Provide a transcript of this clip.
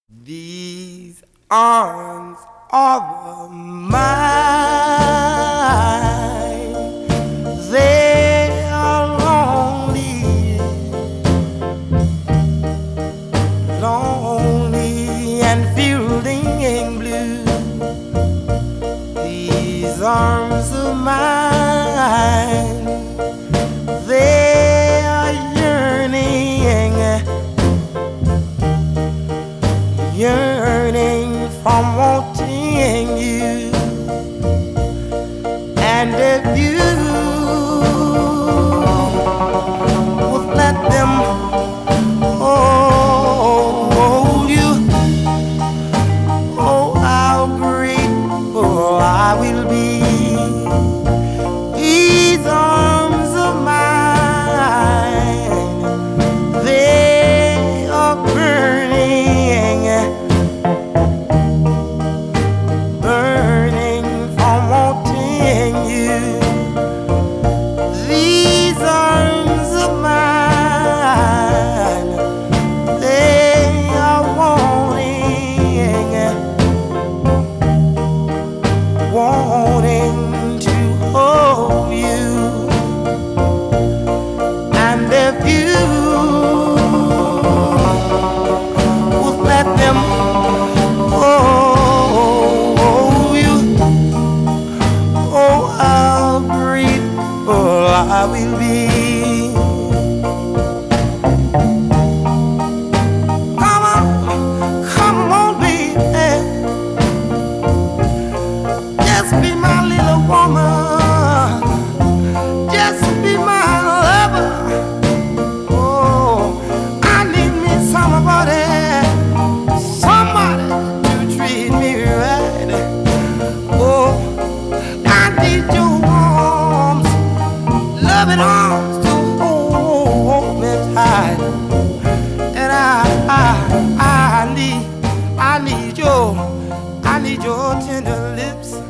These arms are mine. They are lonely, lonely and feeling blue. These arms of mine, they are yearning, yearning from wanting you. And if you would let them hold you, oh, how grateful I will be. These arms of mine, they are burning, burning from wanting you. These arms of mine, they are wanting, wanting to hold you. And if you would let them hold you, oh, how grateful I will be. Come on, baby, just be my little woman, just be my lover. Oh, I need me somebody, somebody to treat me right. Oh, I need your arms, loving arms to hold me tight. And I need your tender lips.